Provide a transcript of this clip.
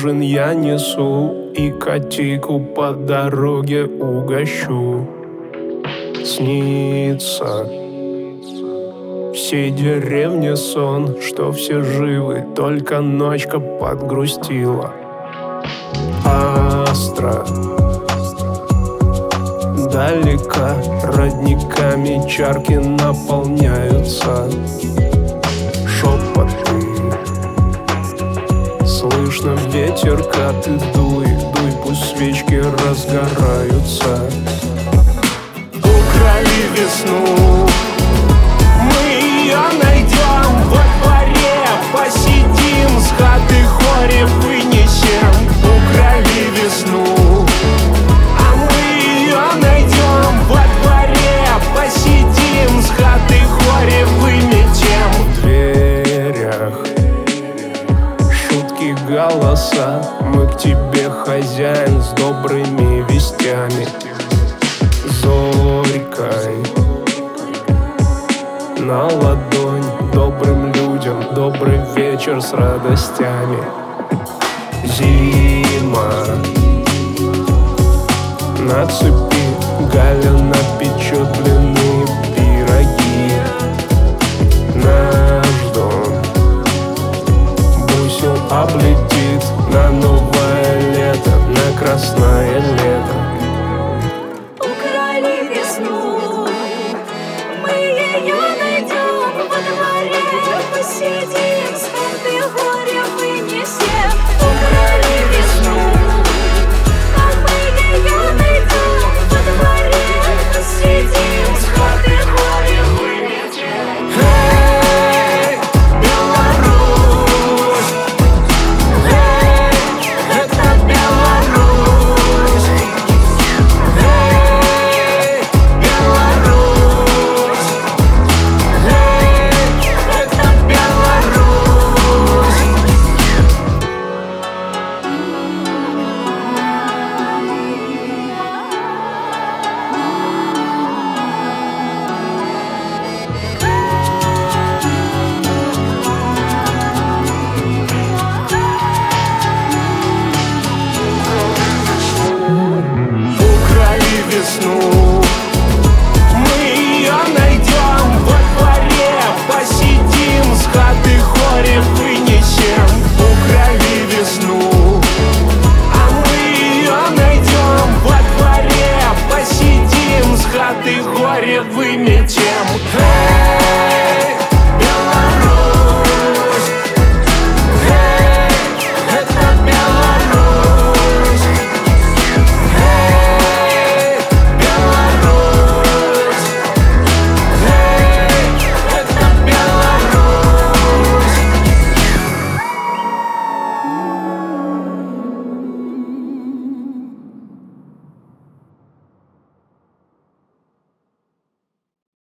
ужин я несу и котейку по дороге угощу. Снится всей деревне сон, что все живы, только ночка подгрустила. Астра далека, родниками чарки наполняются. Шепоты слышно, ветерка, ты дуй, дуй, пусть свечки разгораются. Украли весну, мы ее найдем во дворе, посидим, с хаты хоре вынесем. Украли весну, а мы ее найдем во дворе, посидим, с хаты хоре выметем. В дверях шутки, голоса, мы к тебе, хозяин, с добрыми вестями. Зорькой на ладонь добрым людям добрый вечер с радостями. Зима на цепи, Галя напечет